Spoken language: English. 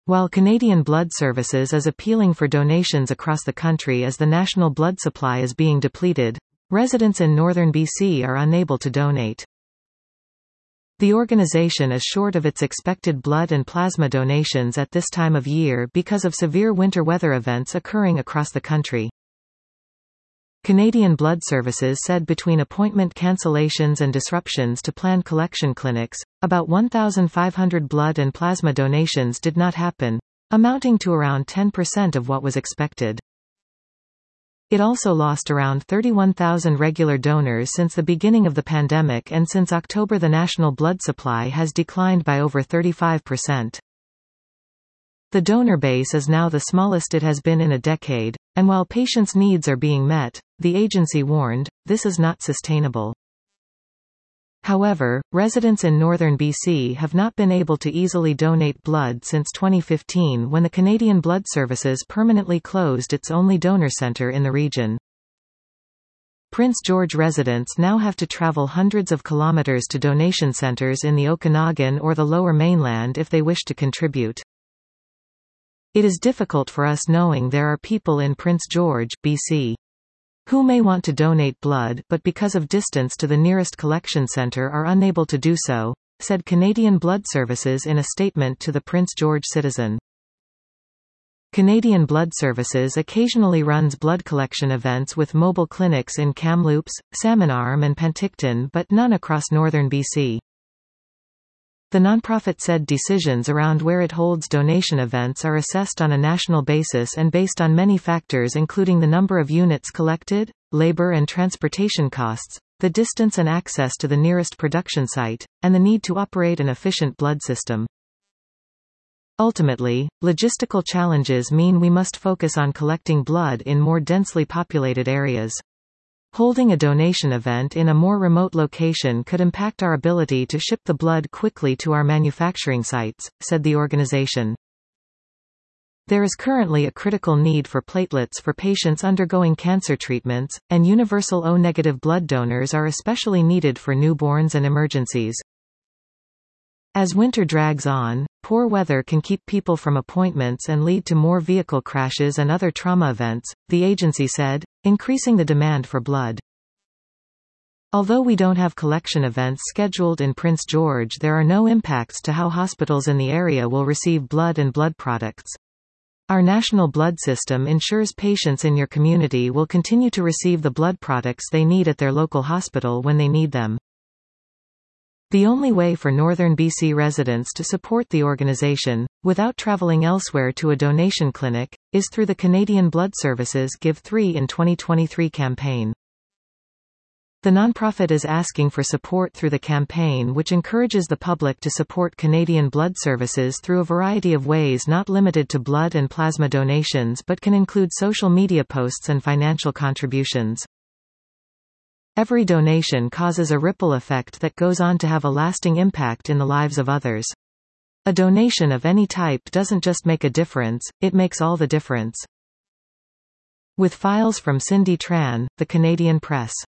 While Canadian Blood Services is appealing for donations across the country as the national blood supply is being depleted, residents in northern BC are unable to donate. The organization is short of its expected blood and plasma donations at this time of year because of severe winter weather events occurring across the country. Canadian Blood Services said between appointment cancellations and disruptions to planned collection clinics, about 1,500 blood and plasma donations did not happen, amounting to around 10% of what was expected. It also lost around 31,000 regular donors since the beginning of the pandemic, and since October the national blood supply has declined by over 35%. The donor base is now the smallest it has been in a decade, and while patients' needs are being met, the agency warned, this is not sustainable. However, residents in northern BC have not been able to easily donate blood since 2015 when the Canadian Blood Services permanently closed its only donor centre in the region. Prince George residents now have to travel hundreds of kilometres to donation centres in the Okanagan or the Lower Mainland if they wish to contribute. It is difficult for us knowing there are people in Prince George, BC, who may want to donate blood but because of distance to the nearest collection centre are unable to do so, said Canadian Blood Services in a statement to the Prince George Citizen. Canadian Blood Services occasionally runs blood collection events with mobile clinics in Kamloops, Salmon Arm and Penticton, but none across northern BC. The nonprofit said decisions around where it holds donation events are assessed on a national basis and based on many factors including the number of units collected, labor and transportation costs, the distance and access to the nearest production site, and the need to operate an efficient blood system. Ultimately, logistical challenges mean we must focus on collecting blood in more densely populated areas. Holding a donation event in a more remote location could impact our ability to ship the blood quickly to our manufacturing sites, said the organization. There is currently a critical need for platelets for patients undergoing cancer treatments, and universal O-negative blood donors are especially needed for newborns and emergencies. As winter drags on, poor weather can keep people from appointments and lead to more vehicle crashes and other trauma events, the agency said, increasing the demand for blood. Although we don't have collection events scheduled in Prince George, there are no impacts to how hospitals in the area will receive blood and blood products. Our national blood system ensures patients in your community will continue to receive the blood products they need at their local hospital when they need them. The only way for northern BC residents to support the organization, without travelling elsewhere to a donation clinic, is through the Canadian Blood Services Give 3 in 2023 campaign. The nonprofit is asking for support through the campaign, which encourages the public to support Canadian Blood Services through a variety of ways not limited to blood and plasma donations but can include social media posts and financial contributions. Every donation causes a ripple effect that goes on to have a lasting impact in the lives of others. A donation of any type doesn't just make a difference, it makes all the difference. With files from Cindy Tran, The Canadian Press.